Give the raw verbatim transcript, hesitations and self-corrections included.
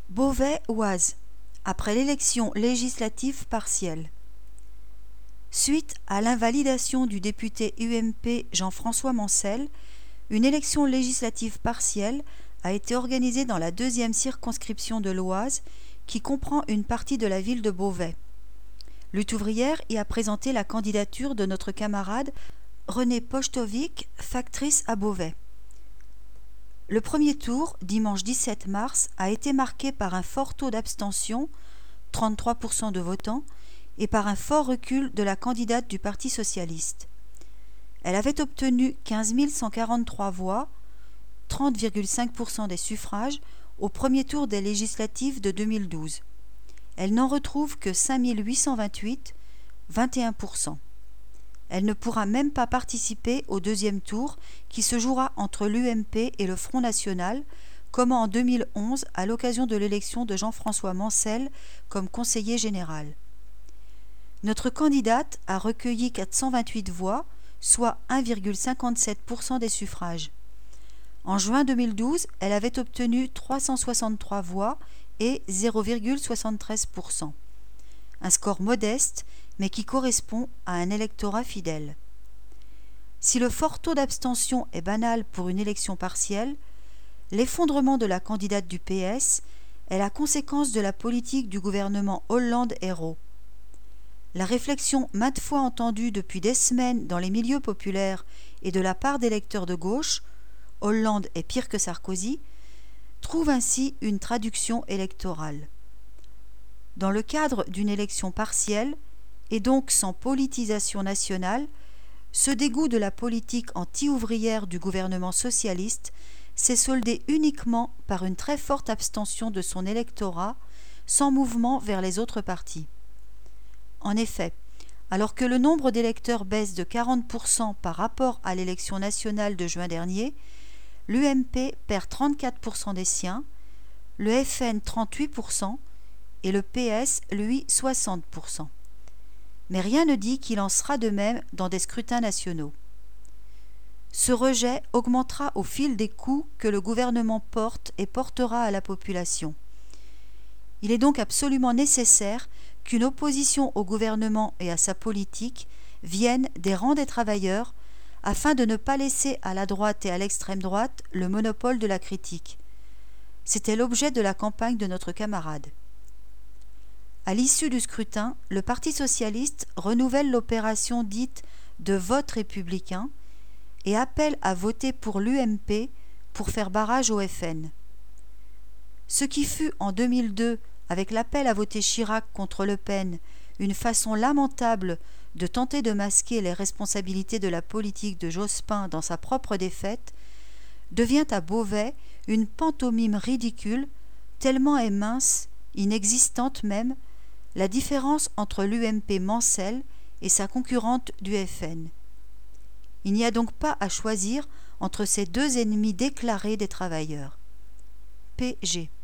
Beauvais-Oise, après l'élection législative partielle. Suite à l'invalidation du député U M P Jean-François Mancel, une élection législative partielle a été organisée dans la deuxième circonscription de l'Oise, qui comprend une partie de la ville de Beauvais. Lutte ouvrière y a présenté la candidature de notre camarade Renée Pochtovic, factrice à Beauvais. Le premier tour, dimanche dix-sept mars, a été marqué par un fort taux d'abstention, trente-trois pour cent de votants, et par un fort recul de la candidate du Parti socialiste. Elle avait obtenu quinze mille cent quarante-trois voix, trente virgule cinq pour cent des suffrages, au premier tour des législatives de deux mille douze. Elle n'en retrouve que cinq mille huit cent vingt-huit, vingt et un pour cent. Elle ne pourra même pas participer au deuxième tour qui se jouera entre l'U M P et le Front National, comme en deux mille onze à l'occasion de l'élection de Jean-François Mancel comme conseiller général. Notre candidate a recueilli quatre cent vingt-huit voix, soit un virgule cinquante-sept pour cent des suffrages. En juin deux mille douze, elle avait obtenu trois cent soixante-trois voix et zéro virgule soixante-treize pour cent. Un score modeste, mais qui correspond à un électorat fidèle. Si le fort taux d'abstention est banal pour une élection partielle, l'effondrement de la candidate du P S est la conséquence de la politique du gouvernement Hollande-Ayrault. La réflexion maintes fois entendue depuis des semaines dans les milieux populaires et de la part d'électeurs de gauche, Hollande est pire que Sarkozy, trouve ainsi une traduction électorale. Dans le cadre d'une élection partielle, et donc sans politisation nationale, ce dégoût de la politique anti-ouvrière du gouvernement socialiste s'est soldé uniquement par une très forte abstention de son électorat, sans mouvement vers les autres partis. En effet, alors que le nombre d'électeurs baisse de quarante pour cent par rapport à l'élection nationale de juin dernier, l'U M P perd trente-quatre pour cent des siens, le F N trente-huit pour cent et le P S, lui, soixante pour cent. Mais rien ne dit qu'il en sera de même dans des scrutins nationaux. Ce rejet augmentera au fil des coups que le gouvernement porte et portera à la population. Il est donc absolument nécessaire qu'une opposition au gouvernement et à sa politique vienne des rangs des travailleurs afin de ne pas laisser à la droite et à l'extrême droite le monopole de la critique. C'était l'objet de la campagne de notre camarade. À l'issue du scrutin, le Parti socialiste renouvelle l'opération dite de vote républicain et appelle à voter pour l'U M P pour faire barrage au F N. Ce qui fut en deux mille deux, avec l'appel à voter Chirac contre Le Pen, une façon lamentable de tenter de masquer les responsabilités de la politique de Jospin dans sa propre défaite, devient à Beauvais une pantomime ridicule, tellement est mince, inexistante même, la différence entre l'U M P Mancel et sa concurrente du F N. Il n'y a donc pas à choisir entre ces deux ennemis déclarés des travailleurs. P G